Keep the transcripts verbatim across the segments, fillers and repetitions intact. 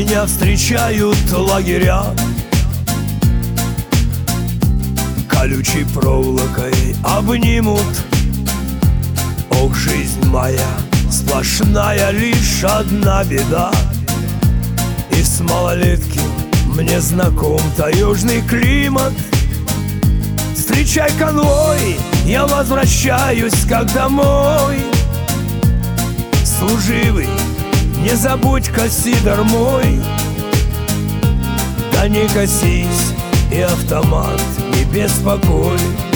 Меня встречают лагеря колючей проволокой обнимут. Ох, жизнь моя сплошная, лишь одна беда. И с малолетки мне знаком таежный климат. Встречай конвой, я возвращаюсь как домой. Служивый, не забудь-ка сидор мой. Да не косись, и автомат не беспокой.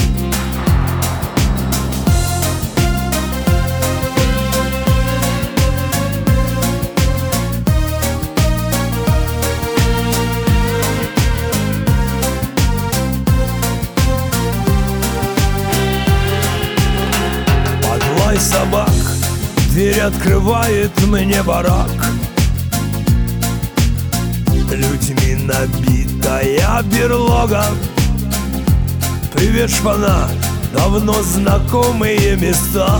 Лай собак, дверь открывает мне барак. Людьми набитая берлога. Привет, шпана, давно знакомые места.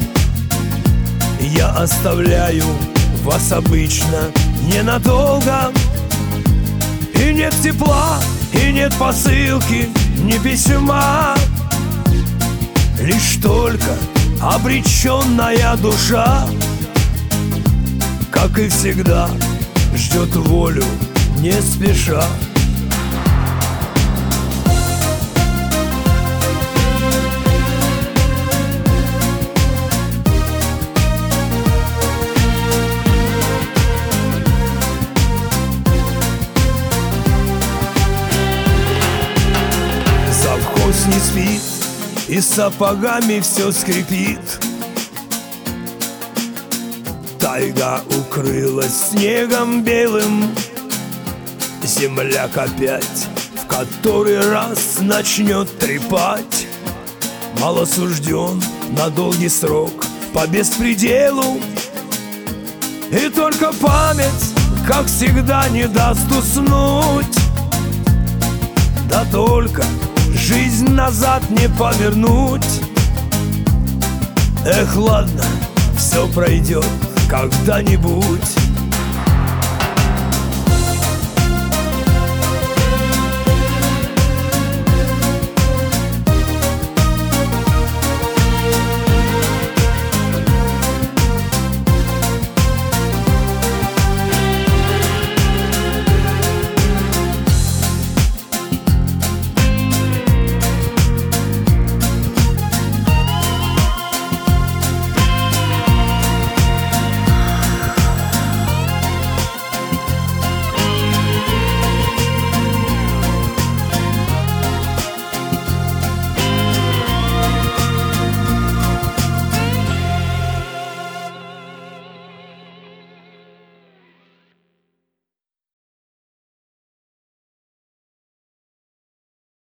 Я оставляю вас обычно ненадолго. И нет тепла, и нет посылки, ни письма. Лишь только обреченная душа, как и всегда, ждет волю не спеша. Завхоз не спит, и сапогами все скрипит. Тайга укрылась снегом белым. Земляк опять в который раз начнет трепать. Малосужден на долгий срок по беспределу. И только память, как всегда, не даст уснуть. Да только жизнь назад не повернуть. Эх, ладно, все пройдет когда-нибудь.